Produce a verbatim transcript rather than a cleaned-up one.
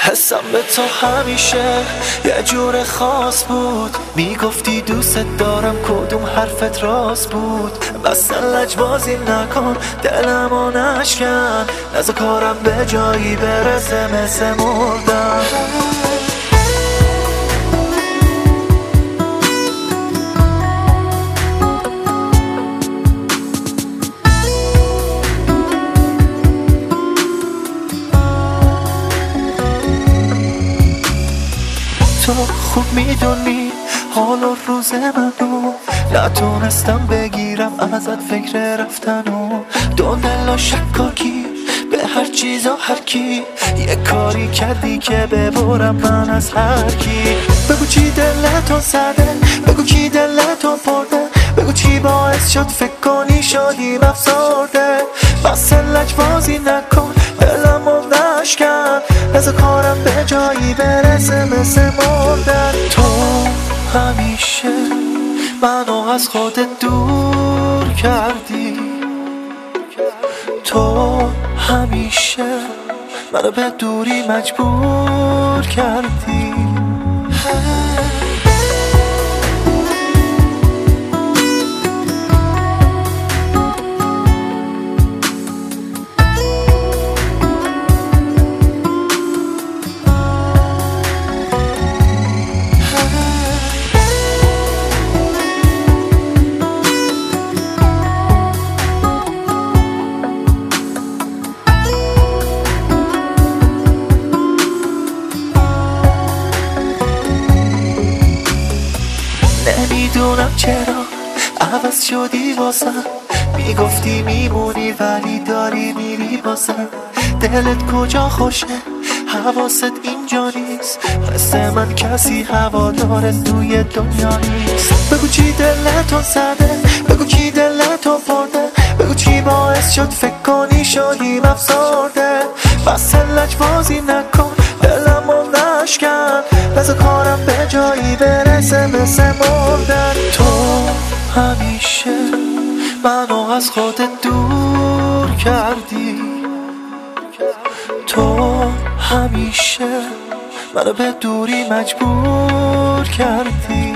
حسم به تو همیشه یه جور خاص بود. میگفتی دوست دارم کدوم حرفت راست بود. بس لجبازی نکن دلمو نشکن، نزا کارم به جایی برسه مثل مردم. تو خوب میدونی حال و روز منو، نتونستم بگیرم ازت فکر رفتن و دو دل و شکاکی به هر چیز و هر کی. یه کاری کردی که ببرم من از هر کی. بگو چی دلتو زده، بگو کی دلتو برده، بگو چی باعث شد فکر کنی شدیم افسرده. بس لجبازی نکن دلمو نشکن، نزا کارم به جایی برسه مثل مردن. تو همیشه منو از خودت دور کردی، تو همیشه منو به دوری مجبور کردی. نمیدونم چرا عوض شدی واسم، میگفتی میمونی ولی داری میری بازم. دلت کجا خوشه حواست اینجا نیست، مثل من کسی هوادار توی دنیا نیست. بگو چی دلتو زده، بگو کی دلتو برده، بگو چی باعث شد فکر کنی شدیم افسرده. بس لجبازی نکن دلمو نشکن، نزا کارم به جایی برسه مثل مردن. تو همیشه منو از خودت دور کردی، تو همیشه منو به دوری مجبور کردی.